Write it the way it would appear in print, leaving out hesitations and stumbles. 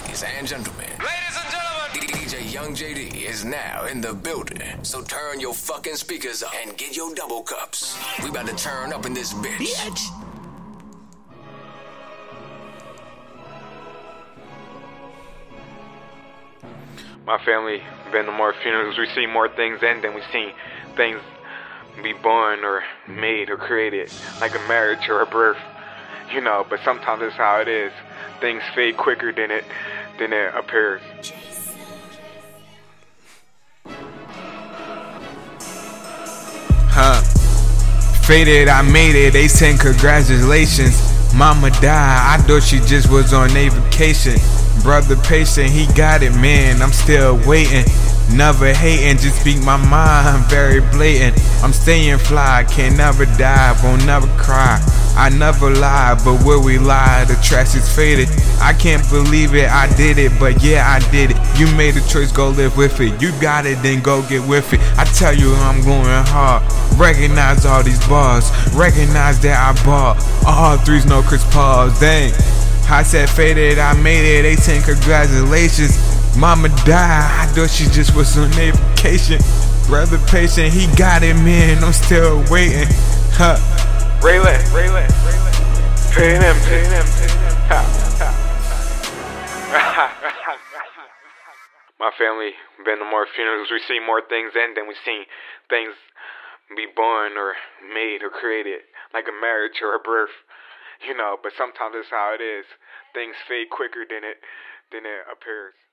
Ladies and gentlemen, DJ Young JD is now in the building. So turn your fucking speakers up and get your double cups. We about to turn up in this bitch. My family been to more funerals. We've seen more things end than we've seen things be born or made or created, like a marriage or a birth, you know. But sometimes it's how it is. Things fade quicker than it appears. Faded, I made it, they send congratulations. Mama died, I thought she just was on a vacation. Brother patient, he got it, man, I'm still waiting. Never hating, just speak my mind, very blatant. I'm staying fly, can't never die, won't never cry. I never lie, but will we lie? The trash is faded. I can't believe it, I did it, but yeah, I did it. You made a choice, go live with it. You got it, then go get with it. I tell you, I'm going hard. Recognize all these bars. Recognize that I bought all threes, no Chris Pauls. Dang. I said faded, I made it. They saying congratulations. Mama died, I thought she just was on a vacation. Brother patient, he got it, man. I'm still waiting. Raylan, pay him. My family been to more funerals. We've seen more things end than we've seen things be born or made or created, like a marriage or a birth, you know. But sometimes it's how it is. Things fade quicker than it appears.